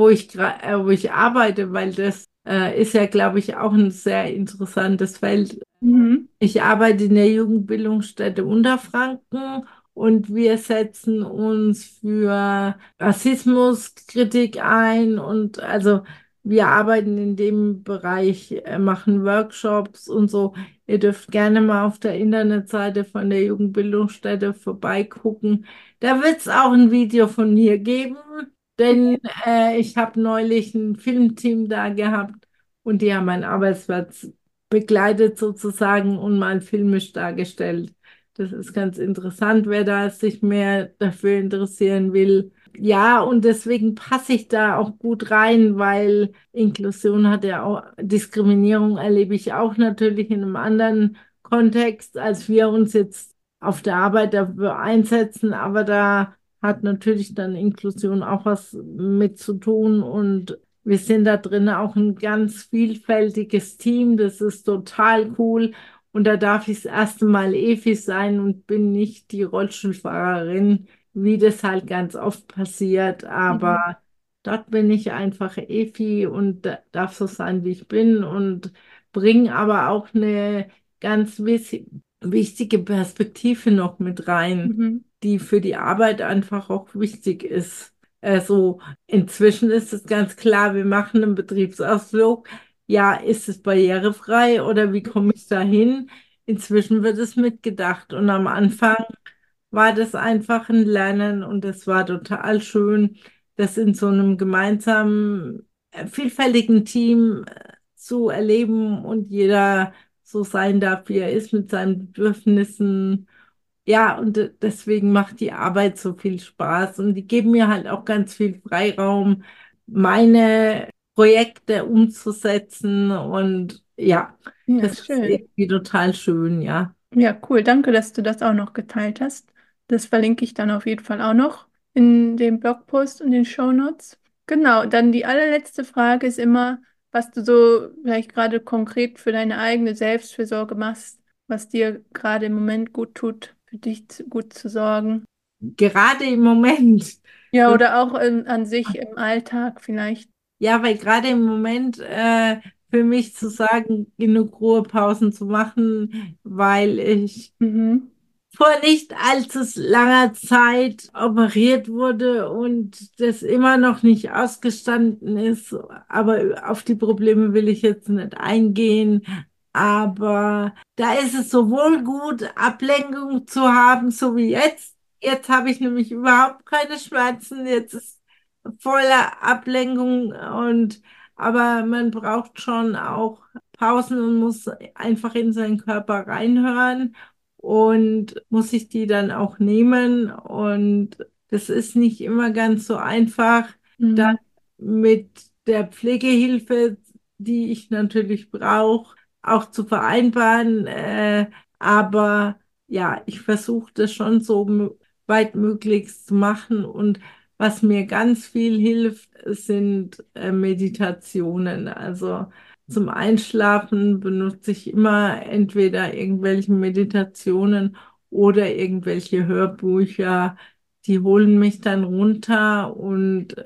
wo ich arbeite, weil das ist ja, glaube ich, auch ein sehr interessantes Feld. Mhm. Ich arbeite in der Jugendbildungsstätte Unterfranken und wir setzen uns für Rassismuskritik ein und also wir arbeiten in dem Bereich, machen Workshops und so. Ihr dürft gerne mal auf der Internetseite von der Jugendbildungsstätte vorbeigucken. Da wird es auch ein Video von mir geben, denn ich habe neulich ein Filmteam da gehabt und die haben meinen Arbeitsplatz begleitet sozusagen und mal filmisch dargestellt. Das ist ganz interessant, wer da sich mehr dafür interessieren will. Ja, und deswegen passe ich da auch gut rein, weil Inklusion hat ja auch, Diskriminierung erlebe ich auch natürlich in einem anderen Kontext, als wir uns jetzt auf der Arbeit dafür einsetzen, aber da hat natürlich dann Inklusion auch was mit zu tun und wir sind da drin auch ein ganz vielfältiges Team. Das ist total cool. Und da darf ich das erste Mal Evi sein und bin nicht die Rollstuhlfahrerin, wie das halt ganz oft passiert. Mhm. Aber dort bin ich einfach Evi und darf so sein, wie ich bin und bringe aber auch eine ganz wichtige Perspektive noch mit rein, Mhm. die für die Arbeit einfach auch wichtig ist. Also inzwischen ist es ganz klar, wir machen einen Betriebsausflug. Ja, ist es barrierefrei oder wie komme ich da hin? Inzwischen wird es mitgedacht und am Anfang war das einfach ein Lernen und es war total schön, das in so einem gemeinsamen, vielfältigen Team zu erleben und jeder so sein darf, wie er ist mit seinen Bedürfnissen. Ja, und deswegen macht die Arbeit so viel Spaß und die geben mir halt auch ganz viel Freiraum, meine Projekte umzusetzen und ja, Ja, das ist schön. irgendwie total schön, ja. Ja, cool. Danke, dass du das auch noch geteilt hast. Das verlinke ich dann auf jeden Fall auch noch in dem Blogpost und den Shownotes. Genau, dann die allerletzte Frage ist immer, was du so vielleicht gerade konkret für deine eigene Selbstfürsorge machst, was dir gerade im Moment gut tut, für dich gut zu sorgen. Gerade im Moment. Ja, oder auch an sich im Alltag vielleicht. Ja, weil gerade im Moment für mich zu sagen, genug Ruhepausen zu machen, weil ich Mhm. vor nicht allzu langer Zeit operiert wurde und das immer noch nicht ausgestanden ist. Aber auf die Probleme will ich jetzt nicht eingehen. Aber da ist es sowohl gut, Ablenkung zu haben, so wie jetzt. Jetzt habe ich nämlich überhaupt keine Schmerzen. Jetzt ist voller Ablenkung aber man braucht schon auch Pausen und muss einfach in seinen Körper reinhören und muss sich die dann auch nehmen und das ist nicht immer ganz so einfach, dann Mhm. mit der Pflegehilfe, die ich natürlich brauche, auch zu vereinbaren. Aber ja, ich versuche das schon so weit möglichst zu machen. Und was mir ganz viel hilft, sind Meditationen. Also zum Einschlafen benutze ich immer entweder irgendwelche Meditationen oder irgendwelche Hörbücher. Die holen mich dann runter und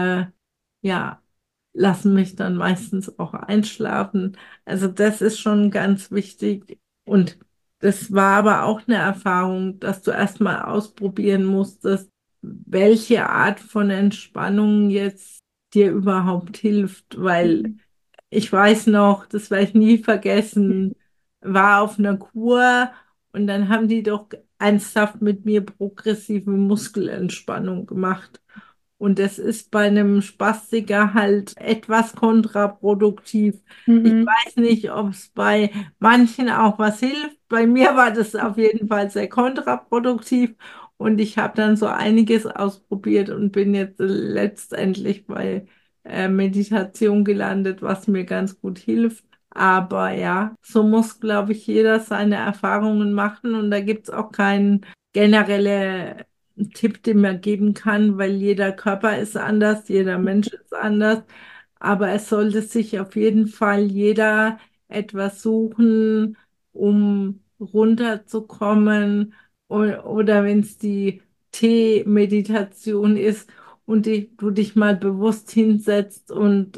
ja, lassen mich dann meistens auch einschlafen. Also das ist schon ganz wichtig. Und das war aber auch eine Erfahrung, dass du erstmal ausprobieren musstest, welche Art von Entspannung jetzt dir überhaupt hilft, weil Mhm. ich weiß noch, das werde ich nie vergessen, war auf einer Kur und dann haben die doch ernsthaft mit mir progressive Muskelentspannung gemacht. Und das ist bei einem Spastiker halt etwas kontraproduktiv. Ich Mhm. weiß nicht, ob es bei manchen auch was hilft. Bei mir war das auf jeden Fall sehr kontraproduktiv. Und ich habe dann so einiges ausprobiert und bin jetzt letztendlich bei Meditation gelandet, was mir ganz gut hilft. Aber ja, so muss, glaube ich, jeder seine Erfahrungen machen. Und da gibt es auch keinen generelle Tipp, den man geben kann, weil jeder Körper ist anders, jeder Mensch ist anders. Aber es sollte sich auf jeden Fall jeder etwas suchen, um runterzukommen. Oder wenn es die Tee-Meditation ist und du dich mal bewusst hinsetzt und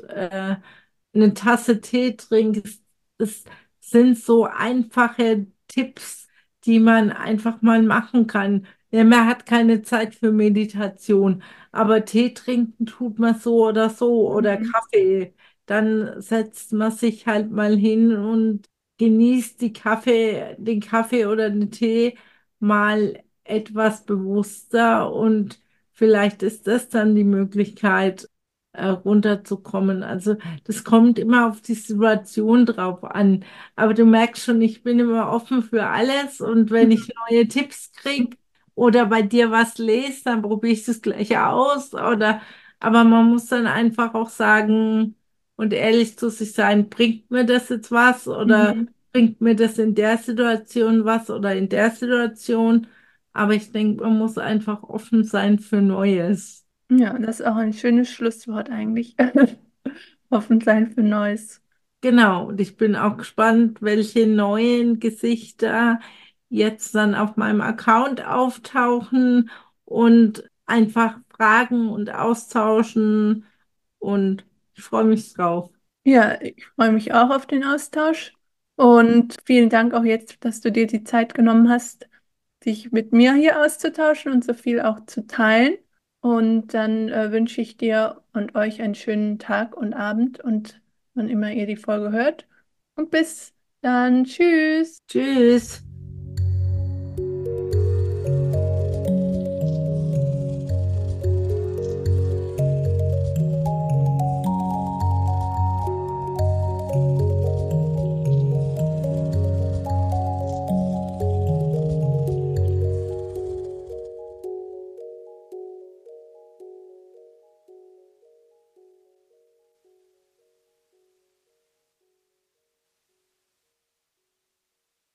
eine Tasse Tee trinkst. Es sind so einfache Tipps, die man einfach mal machen kann. Ja, man hat keine Zeit für Meditation, aber Tee trinken tut man so oder so oder Mhm. Kaffee. Dann setzt man sich halt mal hin und genießt den Kaffee oder den Tee mal etwas bewusster und vielleicht ist das dann die Möglichkeit, runterzukommen. Also das kommt immer auf die Situation drauf an. Aber du merkst schon, ich bin immer offen für alles und wenn ich neue Tipps kriege oder bei dir was lese, dann probiere ich das gleich aus. Aber man muss dann einfach auch sagen und ehrlich zu sich sein, bringt mir das jetzt was oder Mhm. bringt mir das in der Situation was oder in der Situation. Aber ich denke, man muss einfach offen sein für Neues. Ja, das ist auch ein schönes Schlusswort eigentlich. Offen sein für Neues. Genau, und ich bin auch gespannt, welche neuen Gesichter jetzt dann auf meinem Account auftauchen und einfach fragen und austauschen und ich freue mich drauf. Ja, ich freue mich auch auf den Austausch und vielen Dank auch jetzt, dass du dir die Zeit genommen hast, dich mit mir hier auszutauschen und so viel auch zu teilen. Und dann wünsche ich dir und euch einen schönen Tag und Abend und wann immer ihr die Folge hört. Und bis dann. Tschüss. Tschüss.